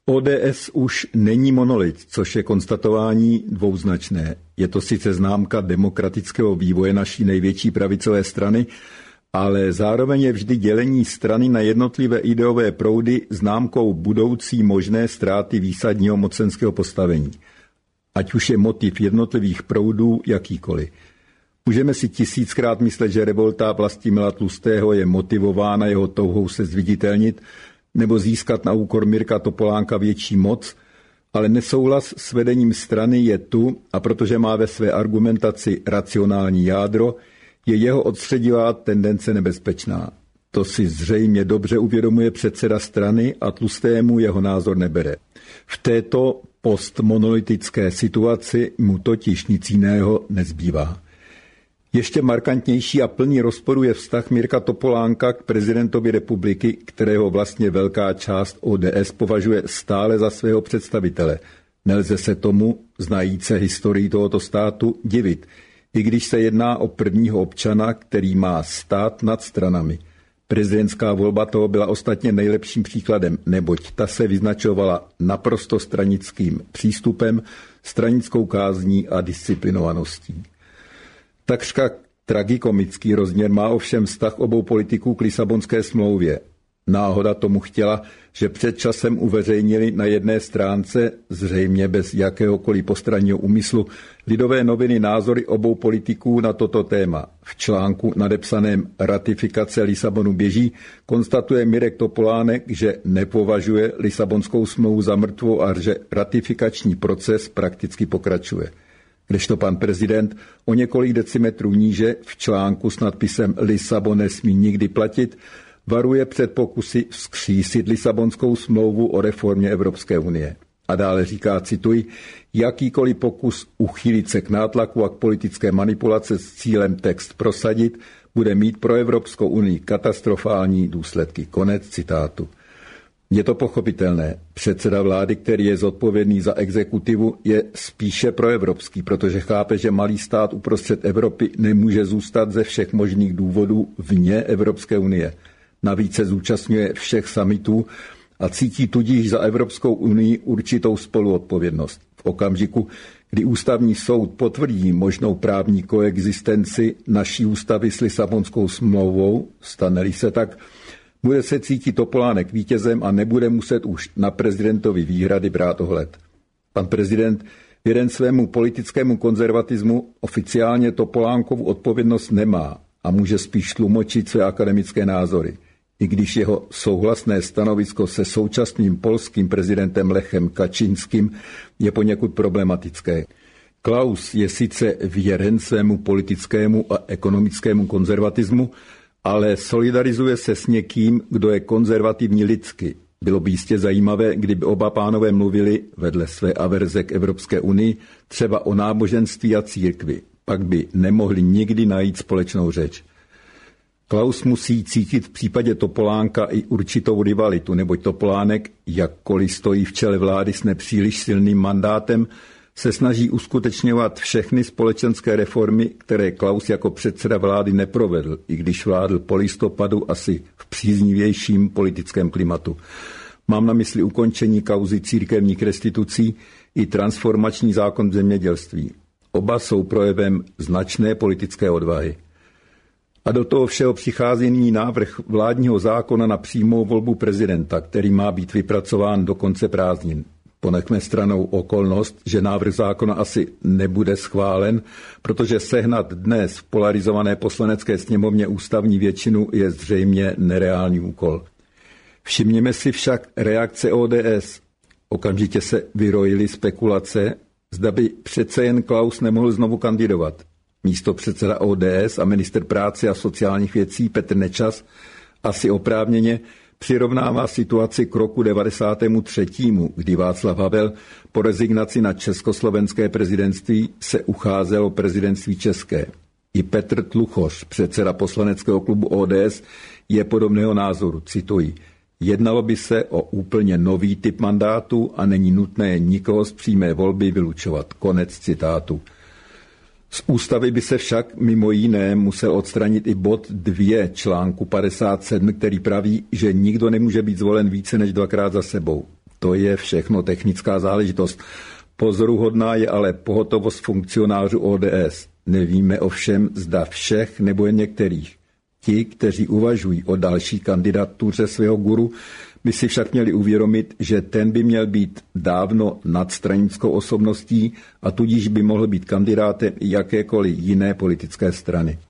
ODS už není monolit, což je konstatování dvouznačné. Je to sice známka demokratického vývoje naší největší pravicové strany, ale zároveň je vždy dělení strany na jednotlivé ideové proudy známkou budoucí možné ztráty výsadního mocenského postavení. Ať už je motiv jednotlivých proudů jakýkoliv. Můžeme si 1000krát myslet, že revolta Vlastimila Tlustého je motivována jeho touhou se zviditelnit nebo získat na úkor Mirka Topolánka větší moc, ale nesouhlas s vedením strany je tu a protože má ve své argumentaci racionální jádro, je jeho odstředivá tendence nebezpečná. To si zřejmě dobře uvědomuje předseda strany a Tlustému jeho názor nebere. V této postmonolitické situaci mu totiž nic jiného nezbývá. Ještě markantnější a plný rozporu je vztah Mirka Topolánka k prezidentovi republiky, kterého vlastně velká část ODS považuje stále za svého představitele. Nelze se tomu, znajíce historii tohoto státu, divit, i když se jedná o prvního občana, který má stát nad stranami. Prezidentská volba toho byla ostatně nejlepším příkladem, neboť ta se vyznačovala naprosto stranickým přístupem, stranickou kázní a disciplinovaností. Takřka tragikomický rozměr má ovšem vztah obou politiků k Lisabonské smlouvě. Náhoda tomu chtěla, že před časem uveřejnili na jedné stránce, zřejmě bez jakéhokoliv postranního úmyslu, Lidové noviny názory obou politiků na toto téma. V článku nadepsaném Ratifikace Lisabonu běží konstatuje Mirek Topolánek, že nepovažuje Lisabonskou smlouvu za mrtvou a že ratifikační proces prakticky pokračuje. Kdežto pan prezident o několik decimetrů níže v článku s nadpisem Lisabon nesmí nikdy platit varuje před pokusy vzkřísit Lisabonskou smlouvu o reformě Evropské unie. A dále říká, cituji, jakýkoliv pokus uchýlit se k nátlaku a k politické manipulace s cílem text prosadit bude mít pro Evropskou unii katastrofální důsledky. Konec citátu. Je to pochopitelné. Předseda vlády, který je zodpovědný za exekutivu, je spíše proevropský, protože chápe, že malý stát uprostřed Evropy nemůže zůstat ze všech možných důvodů vně Evropské unie. Navíc se zúčastňuje všech summitů a cítí tudíž za Evropskou unii určitou spoluodpovědnost. V okamžiku, kdy ústavní soud potvrdí možnou právní koexistenci naší ústavy s Lisabonskou smlouvou, stane-li se tak, bude se cítit Topolánek vítězem a nebude muset už na prezidentovi výhrady brát ohled. Pan prezident věren svému politickému konzervatismu oficiálně Topolánkovu odpovědnost nemá a může spíš tlumočit své akademické názory. I když jeho souhlasné stanovisko se současným polským prezidentem Lechem Kaczynským je poněkud problematické. Klaus je sice věren svému politickému a ekonomickému konzervatismu, ale solidarizuje se s někým, kdo je konzervativní lidsky. Bylo by jistě zajímavé, kdyby oba pánové mluvili vedle své averze k Evropské unii třeba o náboženství a církvi. Pak by nemohli nikdy najít společnou řeč. Klaus musí cítit v případě Topolánka i určitou rivalitu, neboť Topolánek, jakkoliv stojí v čele vlády s nepříliš silným mandátem, se snaží uskutečňovat všechny společenské reformy, které Klaus jako předseda vlády neprovedl, i když vládl po listopadu asi v příznivějším politickém klimatu. Mám na mysli ukončení kauzy církevních restitucí i transformační zákon v zemědělství. Oba jsou projevem značné politické odvahy. A do toho všeho přichází nyní návrh vládního zákona na přímou volbu prezidenta, který má být vypracován do konce prázdnin. Ponechme stranou okolnost, že návrh zákona asi nebude schválen, protože sehnat dnes v polarizované poslanecké sněmovně ústavní většinu je zřejmě nereálný úkol. Všimněme si však reakce ODS. Okamžitě se vyrojily spekulace, zda by přece jen Klaus nemohl znovu kandidovat. Místo předseda ODS a ministr práce a sociálních věcí Petr Nečas asi oprávněně přirovnává situaci k roku 93., kdy Václav Havel po rezignaci na československé prezidentství se ucházel o prezidentství české. I Petr Tluchoř, předseda poslaneckého klubu ODS, je podobného názoru, cituji. Jednalo by se o úplně nový typ mandátu a není nutné nikoho z přímé volby vylučovat. Konec citátu. Z ústavy by se však mimo jiné musel odstranit i bod 2 článku 57, který praví, že nikdo nemůže být zvolen více než 2krát za sebou. To je všechno technická záležitost. Pozoruhodná je ale pohotovost funkcionářů ODS. Nevíme ovšem, zda všech nebo jen některých. Ti, kteří uvažují o další kandidatuře svého guru, by si však měli uvědomit, že ten by měl být dávno nadstranickou osobností a tudíž by mohl být kandidátem jakékoliv jiné politické strany.